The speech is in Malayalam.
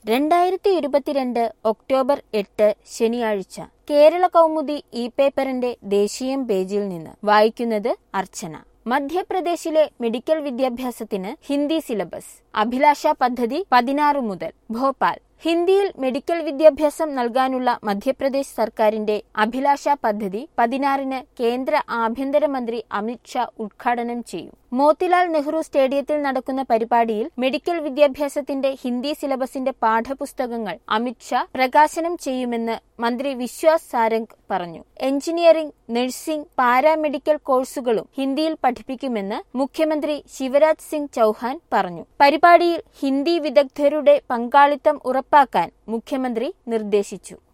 2022 ഒക്ടോബർ 8 ശനിയാഴ്ച കേരള കൗമുദി ഈ പേപ്പറിന്റെ ദേശീയം പേജിൽ നിന്ന് വായിക്കുന്നത് അർച്ചന. മധ്യപ്രദേശിലെ മെഡിക്കൽ വിദ്യാഭ്യാസത്തിന് ഹിന്ദി സിലബസ്. അഭിലാഷ പദ്ധതി 16 മുതൽ. ഭോപ്പാൽ. ഹിന്ദിയിൽ മെഡിക്കൽ വിദ്യാഭ്യാസം നൽകാനുള്ള മധ്യപ്രദേശ് സർക്കാരിന്റെ അഭിലാഷ പദ്ധതി 16-ന് കേന്ദ്ര ആഭ്യന്തരമന്ത്രി അമിത് ഷാ ഉദ്ഘാടനം ചെയ്യും. മോത്തിലാൽ നെഹ്റു സ്റ്റേഡിയത്തിൽ നടക്കുന്ന പരിപാടിയിൽ മെഡിക്കൽ വിദ്യാഭ്യാസത്തിന്റെ ഹിന്ദി സിലബസിന്റെ പാഠപുസ്തകങ്ങൾ അമിത് ഷാ പ്രകാശനം ചെയ്യുമെന്ന് മന്ത്രി വിശ്വാസ് സാരംഗ് പറഞ്ഞു. എഞ്ചിനീയറിംഗ്, നഴ്സിംഗ്, പാരാമെഡിക്കൽ കോഴ്സുകളും ഹിന്ദിയിൽ പഠിപ്പിക്കുമെന്ന് മുഖ്യമന്ത്രി ശിവരാജ് സിംഗ് ചൌഹാൻ പറഞ്ഞു. പരിപാടിയിൽ ഹിന്ദി വിദഗ്ധരുടെ പങ്കാളിത്തം ഉറപ്പാക്കാൻ മുഖ്യമന്ത്രി നിർദ്ദേശിച്ചു.